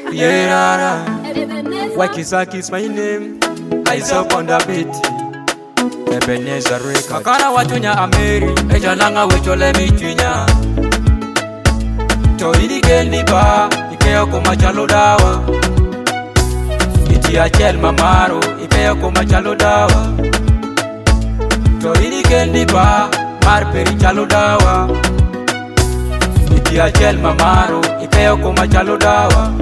Pierara. Wakisaki is my name. I up on the beat. Ebenezer Records. Makana watunya Ameri. Ejananga wechole michinya. Toili gendi ba. Ikea kumachalo dawa. Itia chel mamaro. Ikea kumachalo dawa. Toili gendi ba. Marperi chalo dawa. Itia chel mamaro. Ikea kumachalo dawa.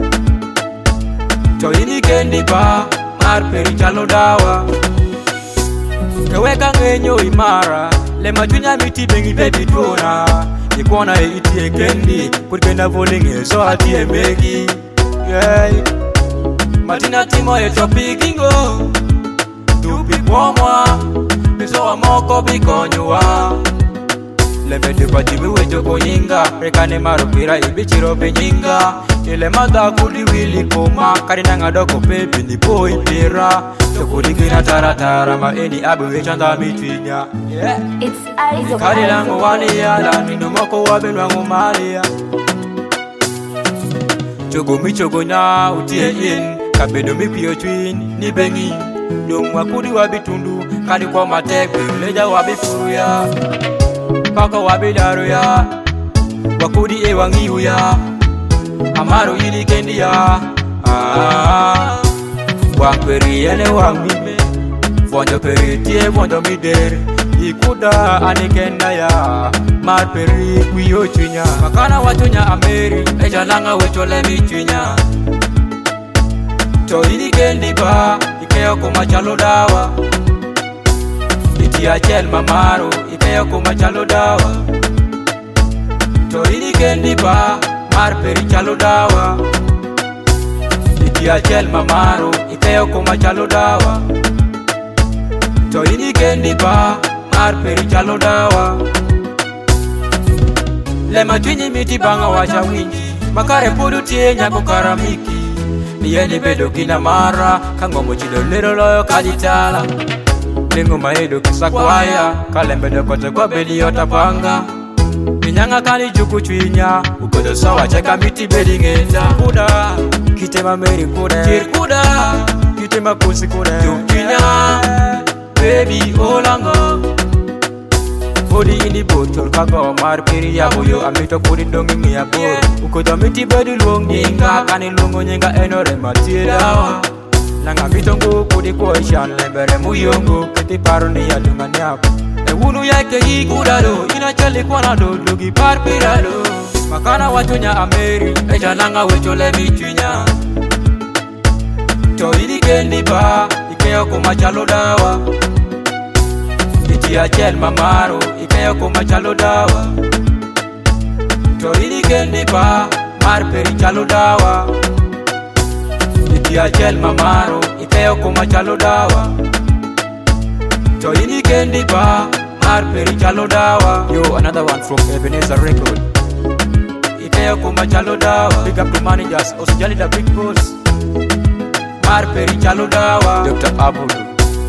Toili gendi ba. Marperi chalo dawa. Keweka ngenyo imara. Le majunya miti bengi baby tuona. Ikona itie kendi. Kurikenda volinge so atie megi. Yeah. Matina timo etopikingo. Dupi pomwa. Miso wa moko bikonyua. Lebe dupa jibi wejo konyinga. Rekane marupira ibichiro penyinga. Ile mada kudi wili koma. Karina ngadoko pepi ni boy pira. Tokudi gina taratara ma eni abu wechanda mitwinya. Yeah. It's eyes of Kari langu wali ya la minu moko wabinu wangu malia. Chogo michogo na utie in. Kabedo mipio chwin ni bengi. Dongwa kudi wabitundu. Kadi kwa matekwe uleja wabifuruya. Pako wabidaru ya. Wakudi ewangiu ya. Amaro ili kendi ya. Wamperi ene wangime. Vonjo peri tie vonjo mideri. Ikuda anikenda ya. Marperi kuyo chinya. Makana watunya Ameri. Ejananga wechole michinya. Toili kendi ba. Ikea kumachalo dawa. Itia chel mamaro. Ikea kumachalo dawa. Toili kendi ba. Marperi chalo dawa. Itia chel mamaro. Ikea kumachalo dawa. Toili kendi ba. Marperi chalo dawa. Le majunyi miti banga wacha winji. Makare pudu tie nyako karamiki. Niyeni bedo kina mara. Kango mochido lero loyo kaditala. Lingu maedo kisakwaya. Kalembedo kote kwa beli yotapanga. Minyanga kani juku chwinya. Ukodo sawa cheka miti beli ngenda. Kuda kitema meri kuda. Kir kuda kitema kusi kuda. Chwinya baby olango. Body in the bottle kago marperi ya boyo. Amito kuri dongi miya boro. Ukodo miti bedi luong nyinga. Kani lungo nyinga enore matie dawa. Nanga mitongo kudi kwa ishan lembere muyongo. Kiti paro ni ya dunga nyapo. Ewunu yake hii kudado. Inachali kwa na do. Lugi parpirado. Makana watunya Ameri. Ejananga wechole michinya. Toili kendi ba. Ikea kumachalo dawa. Itia chel mamaro. Ikea kumachalo dawa. Toili kendi ba. Marperi chalo dawa. Itia chel mamaro. Ikea kumachalo dawa. Toili kendi ba. Marperi chalo dawa. Yo, another one from Ebenezer Records. Ikea kumachalo dawa. Big up to managers. Osijali the big boss. Marperi chalo dawa. Dr. Abulu.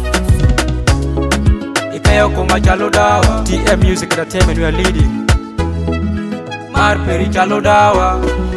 Ikea kumachalo dawa. TM Music Entertainment we are leading. Marperi chalo dawa.